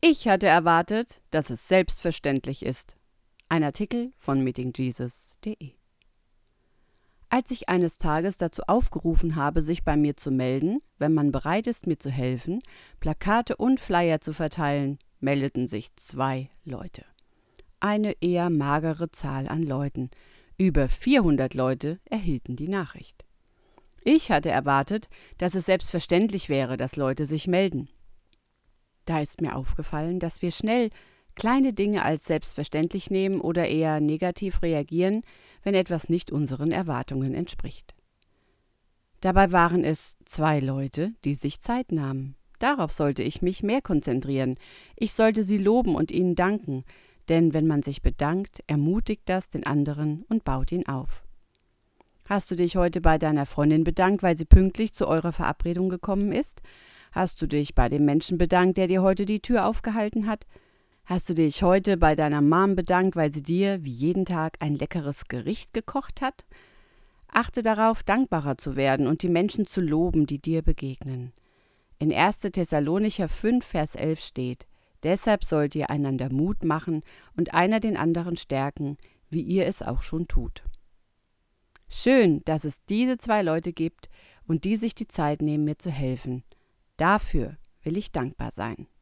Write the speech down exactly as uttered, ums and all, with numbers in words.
Ich hatte erwartet, dass es selbstverständlich ist. Ein Artikel von meeting jesus punkt de. Als ich eines Tages dazu aufgerufen habe, sich bei mir zu melden, wenn man bereit ist, mir zu helfen, Plakate und Flyer zu verteilen, meldeten sich zwei Leute. Eine eher magere Zahl an Leuten. Über vierhundert Leute erhielten die Nachricht. Ich hatte erwartet, dass es selbstverständlich wäre, dass Leute sich melden. Da ist mir aufgefallen, dass wir schnell kleine Dinge als selbstverständlich nehmen oder eher negativ reagieren, wenn etwas nicht unseren Erwartungen entspricht. Dabei waren es zwei Leute, die sich Zeit nahmen. Darauf sollte ich mich mehr konzentrieren. Ich sollte sie loben und ihnen danken, denn wenn man sich bedankt, ermutigt das den anderen und baut ihn auf. Hast du dich heute bei deiner Freundin bedankt, weil sie pünktlich zu eurer Verabredung gekommen ist? Hast du dich bei dem Menschen bedankt, der dir heute die Tür aufgehalten hat? Hast du dich heute bei deiner Mom bedankt, weil sie dir, wie jeden Tag, ein leckeres Gericht gekocht hat? Achte darauf, dankbarer zu werden und die Menschen zu loben, die dir begegnen. In erster Thessalonicher fünf, Vers elf steht: Deshalb sollt ihr einander Mut machen und einer den anderen stärken, wie ihr es auch schon tut. Schön, dass es diese zwei Leute gibt und die sich die Zeit nehmen, mir zu helfen. Dafür will ich dankbar sein.